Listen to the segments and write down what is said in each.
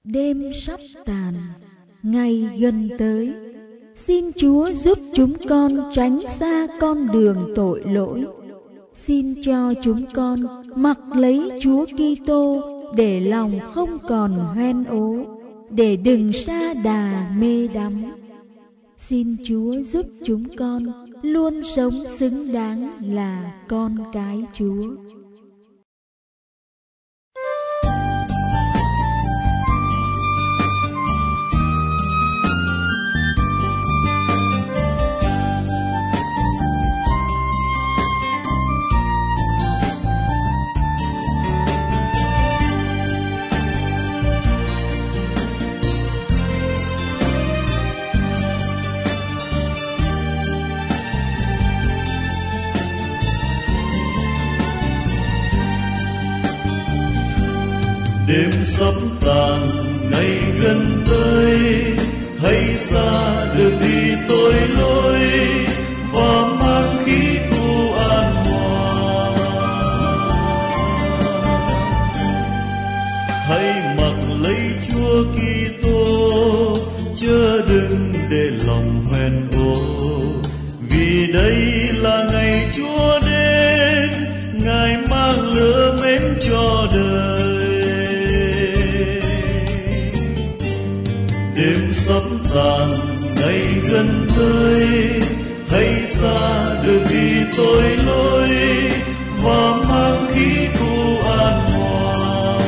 Đêm sắp tàn, ngày gần tới. Xin Chúa giúp chúng con tránh xa con đường tội lỗi. Xin cho chúng con mặc lấy Chúa Kitô để lòng không còn hoen ố, để đừng sa đà mê đắm. Xin Chúa giúp chúng con luôn sống xứng đáng là con cái Chúa. Đêm sắp tàn, ngày gần tới, hãy xa được đi tội lỗi và mang khí thu an hòa. Hãy mặc lấy Chúa Kitô, chớ đừng để lòng hoen ố, vì đây là ngày Chúa đến, Ngài mang lửa mến cho đời. Đêm sắp tàn, ngày gần tới, hãy xa được đi tội lỗi và mang khí thu an hòa.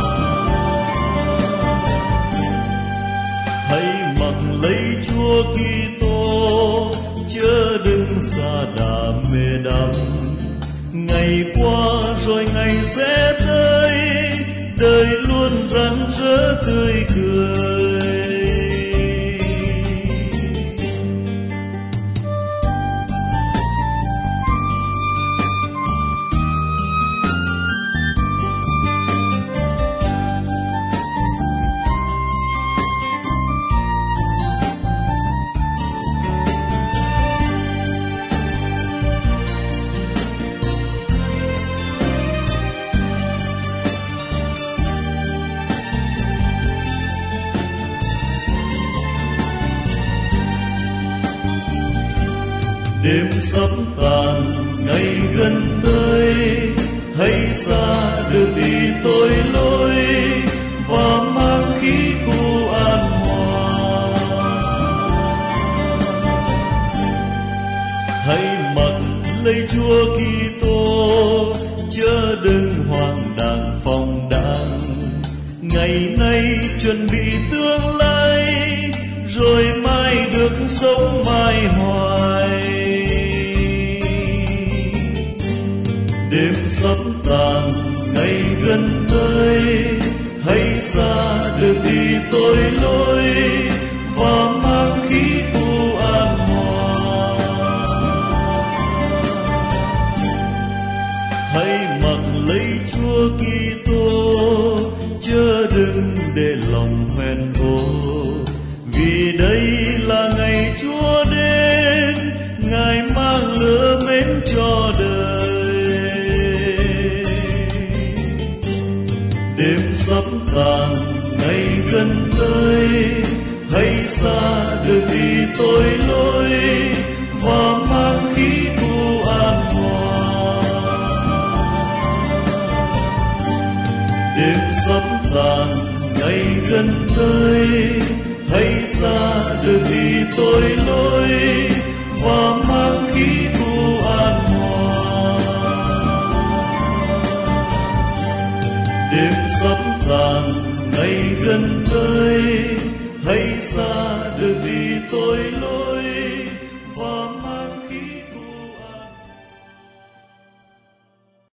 Hãy mặc lấy Chúa Kitô, chớ đừng sa đà mê đắm. Ngày qua rồi ngày sẽ tới, đời luôn rạng rỡ tươi cười. Đêm sắp tàn, ngày gần tới, hãy xa được đi tội lỗi và mang khí khu an hòa. Hãy mặc lấy Chúa Kitô, chớ đừng hoang đàng phong đàng. Ngày nay chuẩn bị tương lai, rồi mai được sống mãi hoài. Đêm sắp tàn, ngày gần tới, hãy xa được đi tội lỗi và mang khí thu an hòa. Hãy mặc lấy Chúa Kitô, chớ đừng để lòng hoen ố, vì đây là ngày Chúa đến, Ngài mang lửa mến cho đời. Đêm sắp tàn, ngày gần tới, hãy xa được đi tội lỗi và mang khí thu an hòa. Đêm sắp tàn, ngày gần tới, hãy xa được đi tội lỗi và mang khí thu an hòa. Đêm sắp tàn, ngày gần tới, hãy xa được đi tội lỗi và